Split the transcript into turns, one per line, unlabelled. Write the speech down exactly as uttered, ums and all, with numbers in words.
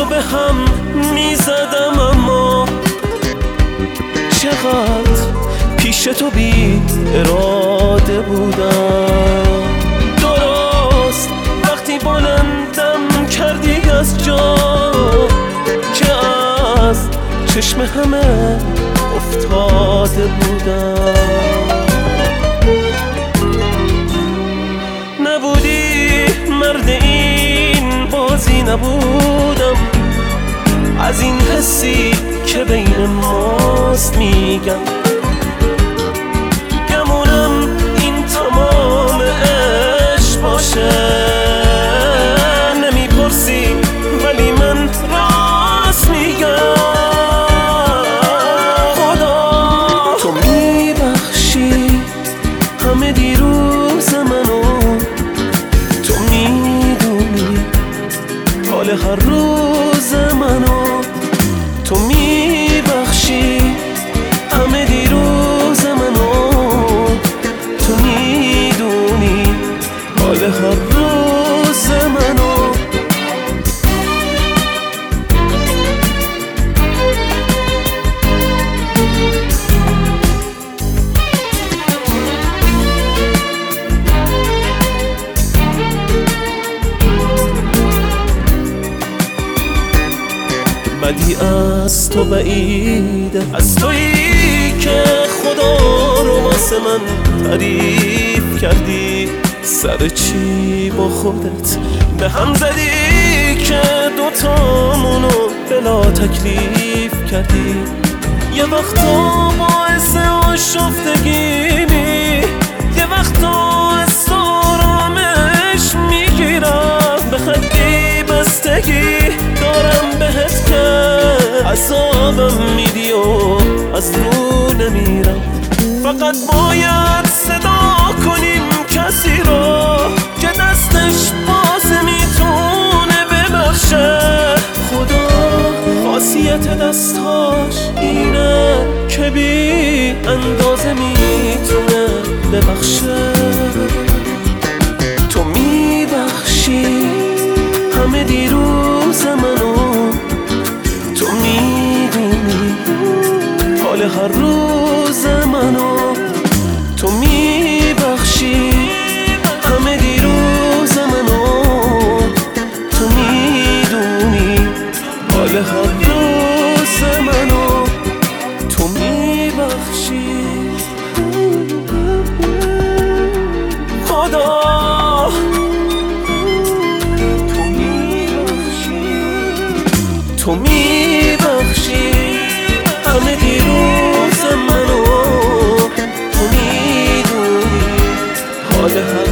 رو به هم میزدم، اما چقدر پیش تو بی اراده بودم. درست وقتی بلندم کردی از جا که از چشم همه افتاده بودم. نبودی مرد این بازی، نبودم از این حسی که بین ماست میگم. گمونم این تمام عشق باشه، نمیپرسی ولی من راست میگم. خدا تو میبخشی همه دیروز منو، تو میدونی حال هر روز منو، تو میبخشی همه دیروز منو، تو میدونی حال هر روز منو. بدی از تو بعیده، از تویی که خدا رو واسه من تعریف کردی. سر چی با خودت به هم زدی که دوتامونو بلا تکلیف کردی؟ یه وقتا باعث آشفتگی می، یه وقتا استرامش میگیرم. به خطی بستگی دارم بهت که عذابم میدی و از رو نمیرم. فقط باید صدا کنیم کسی رو که دستش بازه میتونه ببخشه. خدا خاصیت دستاش اینه که بی اندازه میتونه ببخشه. تو میبخشی همه دیروز منو، تو میدونی حال هر روز منو، تو میبخشی همه دیروز منو، تو میدونی حال هر روز منو، تو میبخشی. خدا تو میبخشی، تو میبخشی همه دیروز منو، تو میدونی حال